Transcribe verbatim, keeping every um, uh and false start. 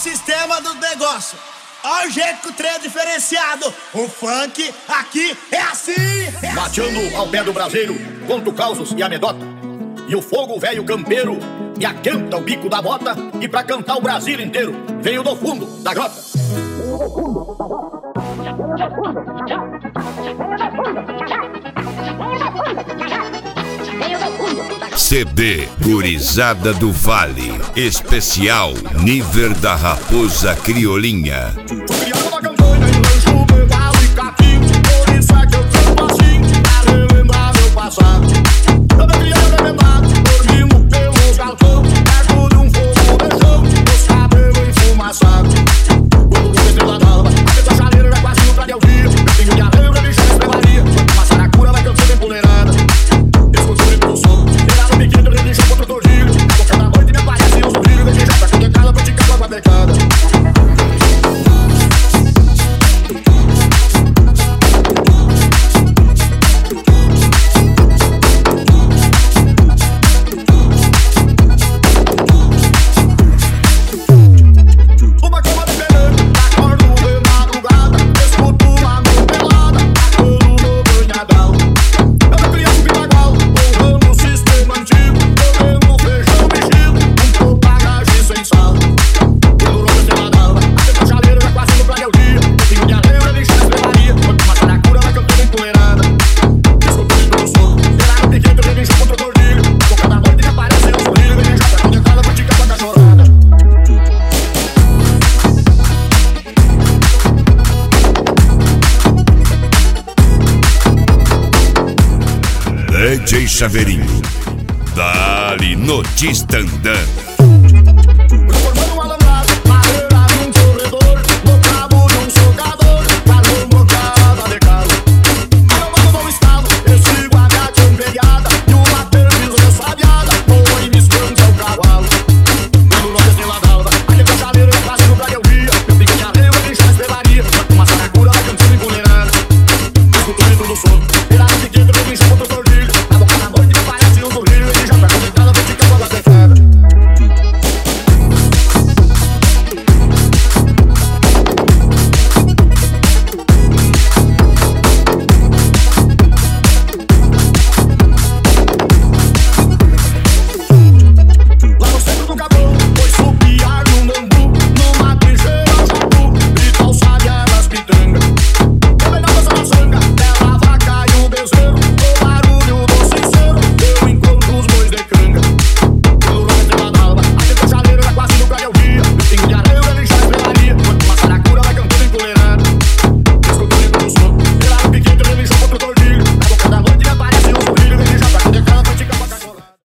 sistema do negócio. Ó o jeito que o trem é diferenciado. O funk aqui é assim, é assim. Mateando ao pé do braseiro, conto causos e anedota. E o fogo velho campeiro me aquenta o bico da bota. E pra cantar o Brasil inteiro, veio do fundo da grota. C D Gurizada do Vale, especial Nível da Raposa Criolinha. D J Chaveirinho, dali no Tistandã.